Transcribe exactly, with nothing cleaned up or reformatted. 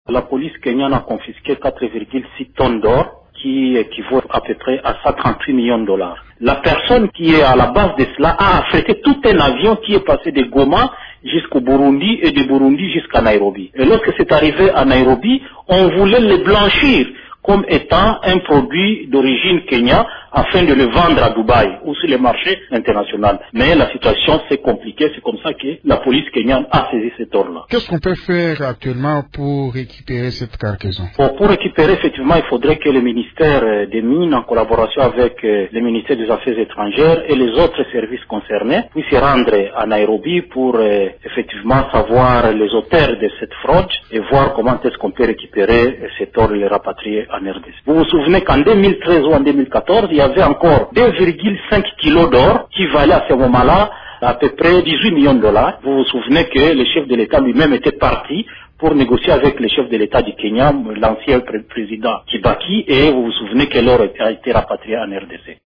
La police kenyane a confisqué quatre virgule six tonnes d'or, qui équivaut à peu près à cent trente-huit millions de dollars. La personne qui est à la base de cela a affrété tout un avion qui est passé de Goma jusqu'au Burundi et de Burundi jusqu'à Nairobi. Et lorsque c'est arrivé à Nairobi, on voulait le blanchir comme étant un produit d'origine Kenya afin de le vendre à Dubaï ou sur les marchés internationaux. Mais la situation s'est compliquée, c'est comme ça que la police kenyane a saisi cet or-là. Qu'est-ce qu'on peut faire actuellement pour récupérer cette cargaison? Bon, pour récupérer, effectivement, il faudrait que le ministère des Mines, en collaboration avec le ministère des Affaires étrangères et les autres services concernés, puissent se rendre à Nairobi pour euh, effectivement savoir les auteurs de cette fraude et voir comment est-ce qu'on peut récupérer cet or et le rapatrier en R D C. Vous vous souvenez qu'en deux mille treize ou en deux mille quatorze, il y avait encore deux virgule cinq kilos d'or qui valait à ce moment-là à peu près dix-huit millions de dollars. Vous vous souvenez que le chef de l'État lui-même était parti pour négocier avec le chef de l'État du Kenya, l'ancien président Kibaki, et vous vous souvenez que l'or a été rapatrié en R D C.